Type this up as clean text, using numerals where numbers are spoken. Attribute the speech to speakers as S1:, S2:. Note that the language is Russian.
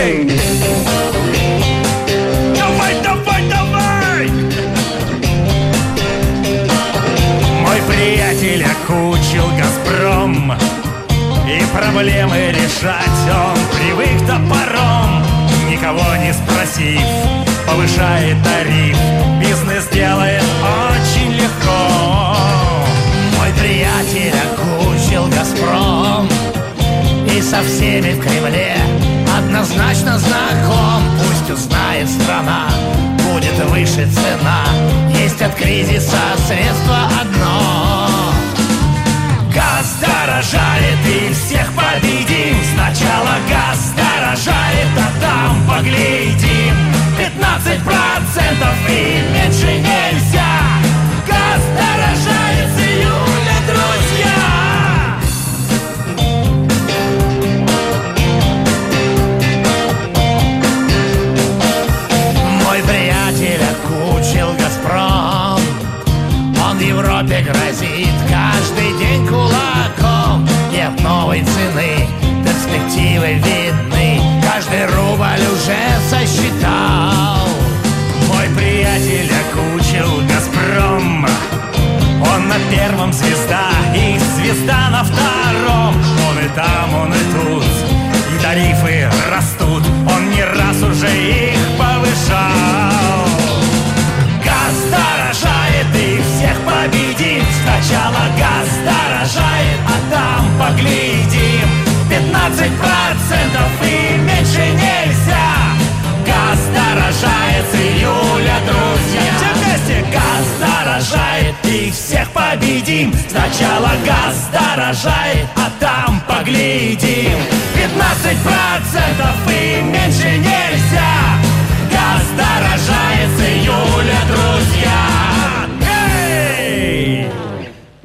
S1: Давай, давай, давай! Мой приятель окучил «Газпром», и проблемы решать он привык топором. Никого не спросив, повышает тариф, бизнес делает очень легко. Мой приятель окучил «Газпром» и со всеми в Кремле однозначно знаком. Пусть узнает страна, будет выше цена. Есть от кризиса средство одно: газ дорожает и всех победим. Сначала газ дорожает, а там поглядим. 15% и меньше нельзя. Газ дорожает с июля, друзья. Мой приятель окучил «Газпром», он в Европе грозит каждый день кулаком. Нет новой цены, перспективы видны, каждый рубль уже сосчитал. Мой приятель окучил «Газпром», он на первом звезда и звезда на втором. Он и там, он и тут, и тарифы растут, он не раз уже их повышал. Газ дорожает и всех победим. Сначала газ дорожает, а там поглядим. 15% и меньше нельзя. Газ дорожает с июля, друзья. Все вместе! Газ дорожает и всех победим. Сначала газ дорожает, а там поглядим. 15% и меньше нельзя.